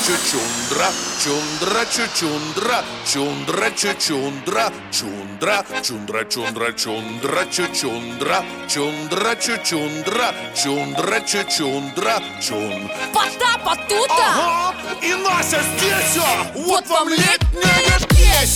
чучундра, чундра, чучундра, чундра, чучундра, чундра, чундра, чундра, чундра, чучундра, чундра, чучундра, чундра, чучундра, чун. Потапа тута! Ага, и Нася здесь, вот вам летняя песня.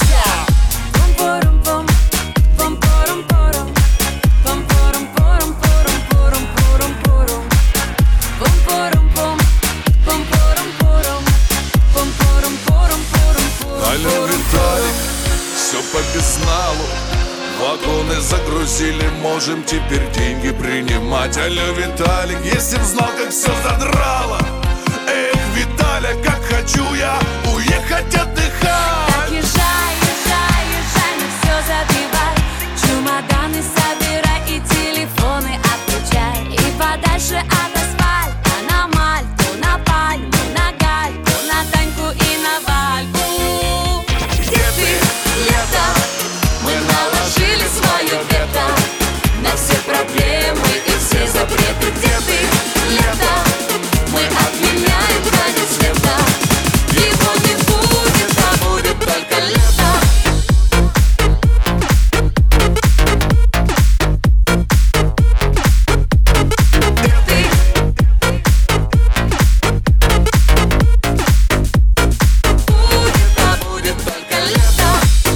Алло, Виталик, все по безналу. Вагоны загрузили, можем теперь деньги принимать. Алло, Виталик, если б знал, как все задрало. Эх, Виталя, как хочу я уехать отдыхать. Так езжай, езжай, езжай, но все забивай. Чемоданы собирай и телефоны отключай. И подальше от асфальта на Мальту, на Пальму, на Гальку, на Таньку и на Вальку. Где ты, лето? Мы наложили свое вето на все проблемы и все запреты. Где ты, лето? Мы отменяем конец света. Его не будет, а будет только лето. Где ты? Будет, а будет только лето.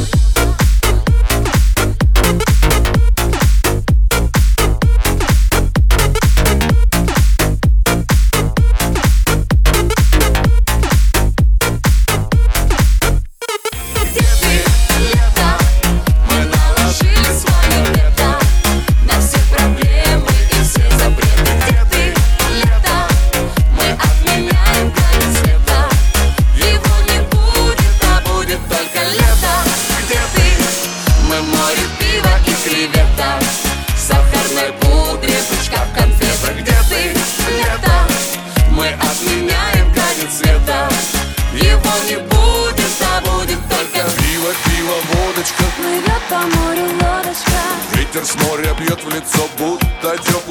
Где ты, лето? Мы наложили свое вето на все проблемы и все запреты. Где ты, лето? Мы отменяем конец света. Его не будет, а будет только лето. Где ты? Мы море пива и креветок, сахарной пудре, пучка в конфетах. Где ты, лето? Мы отменяем конец света. Его не будет, а будет только Пиво, пиво, водочка. плывет по морю лодочка. Ветер с моря бьет в лицо, будто теплый